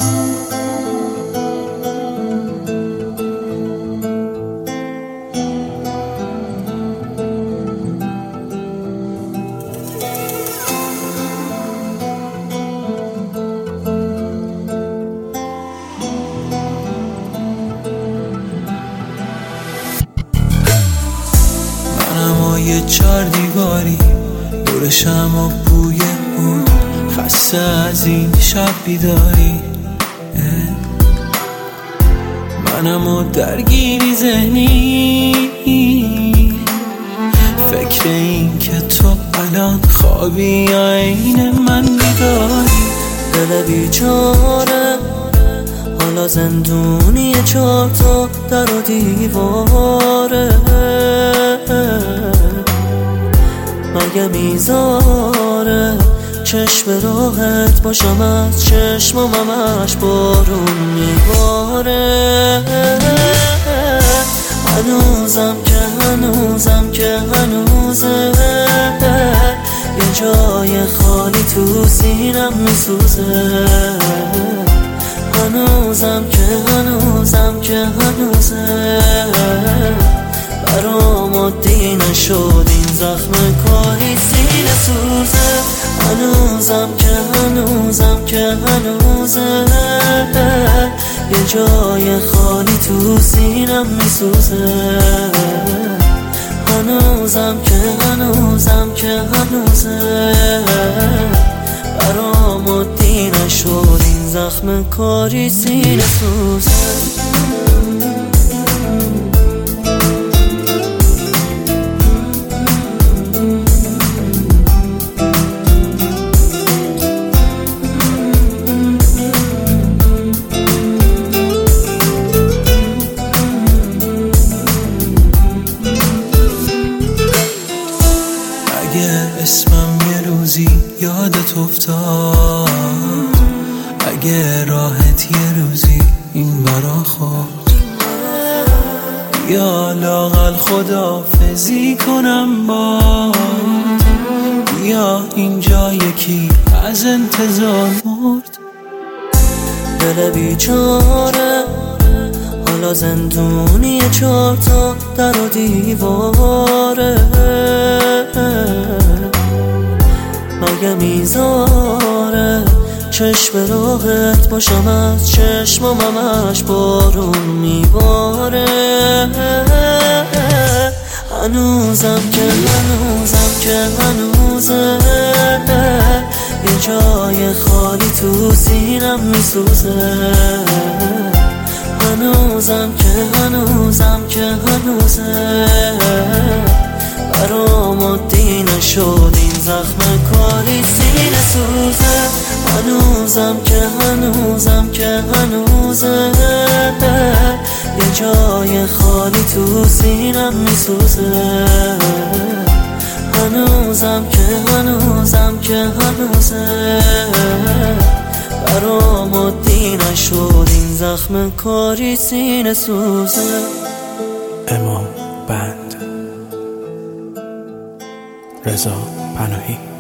یه چار دیواری دورشم و بوی بود، خسته از این شب بیداری. منم و درگیری ذهنی، فکر این که تو الان خوابی یا عین من بیداری. دل بیچاره حالا زندونی، 4 تا در و دیواره. مگه میذاره چشم راحت باشم از چشمم همش بارون میباره. هنوزم که هنوزه یه جای خالی تو سینم میسوزه. هنوزم که هنوزه برام عادی نشد این زخم کاری سینه سوزه. هنوزم که هنوزه یه جای خالی تو سینم میسوزه. هنوزم که هنوزه برام عادی نشد این زخم کاری سینه سوزه. اسمم یه روزی یادت افتاد، اگه راحت یه روزی این برا خود، یا لااقل خداحافظی کنم باد، یا اینجا یکی از انتظار مرد. دل بیچاره حالا زندونی، 4 تا در و دیواره. مگه میذاره چشم راحت باشم از چشمم همش بارون میباره. هنوزم که هنوزه یه جای خالی تو سینم میسوزه. هنوزم که هنوزه برام عادی نشد این زخم کاری سینه سوزه. هنوزم که هنوزه یه جای خالی تو سینم میسوزه. هنوزم که هنوزه برام عادی نشد این زخم کاری سینه سوزه. امام بند، رضا پناهی.